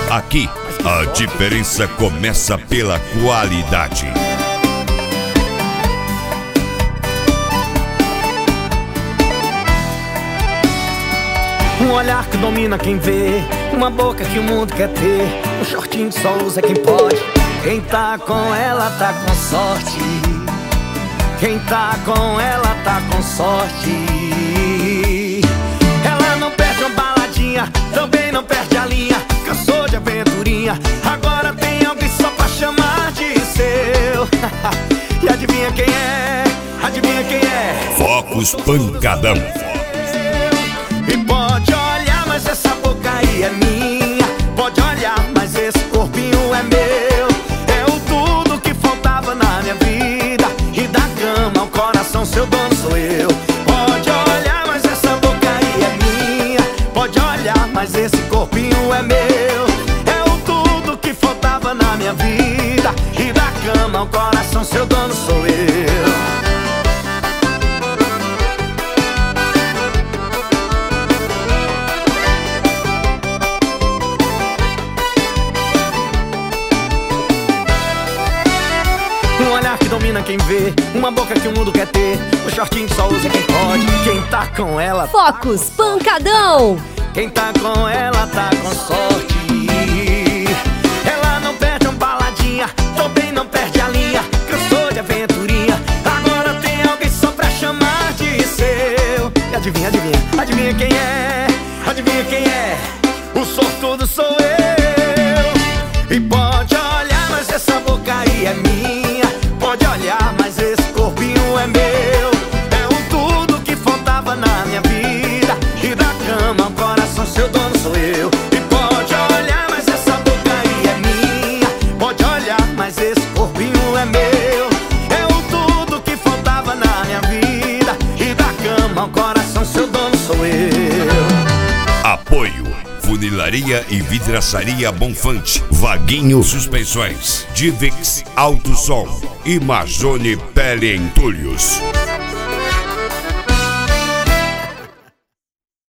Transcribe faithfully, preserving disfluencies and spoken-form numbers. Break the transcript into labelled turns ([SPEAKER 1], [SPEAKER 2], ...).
[SPEAKER 1] Aqui, a diferença começa pela qualidade.
[SPEAKER 2] Um olhar que domina quem vê, uma boca que o mundo quer ter, um shortinho que só usa quem pode. Quem tá com ela tá com sorte. Quem tá com ela tá com sorte. Ela não perde uma baladinha, também não perde a linha. Cansou de aventurinha, agora tem alguém só pra chamar de seu. E adivinha quem é? Adivinha quem é?
[SPEAKER 1] Focus Pancadão.
[SPEAKER 2] E pode olhar, mas essa boca aí é minha. Pode olhar, mas esse corpinho é meu. É o tudo que faltava na minha vida. E da cama ao coração, seu dono sou eu. Pode olhar, mas essa boca aí é minha. Pode olhar, mas esse corpinho é meu. É o tudo que faltava na minha vida. E da cama ao coração, seu dono sou eu. Um olhar que domina quem vê, uma boca que o mundo quer ter, um shortinho que só usa quem pode. Quem tá com ela
[SPEAKER 3] Focus
[SPEAKER 2] tá com
[SPEAKER 3] Pancadão.
[SPEAKER 2] Quem tá com ela tá com sorte. Ela não perde uma baladinha, também não perde a linha. Cansou de aventurinha, agora tem alguém só pra chamar de seu. E adivinha, adivinha, adivinha quem é? Adivinha quem é? O sortudo sou eu. E pode olhar, mas essa boca aí é minha. Pode olhar, mas esse corpinho é meu. É o tudo que faltava na minha vida. E da cama ao coração, seu dono sou eu. E pode olhar, mas essa boca aí é minha. Pode olhar, mas esse corpinho é meu. É o tudo que faltava na minha vida. E da cama ao coração, seu dono sou eu.
[SPEAKER 1] Apoio: Funilaria e Vidraçaria Bonfante, Vaguinho Suspensões, Divix Auto Som e Majone Pele Entulhos.